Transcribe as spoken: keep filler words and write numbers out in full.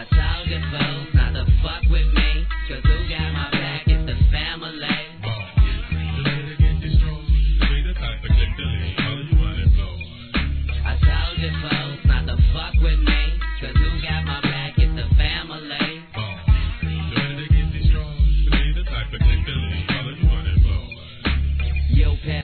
I told you folks not to fuck with me, cause who got my back is the family. I told you folks not to fuck with me, cause who got my back?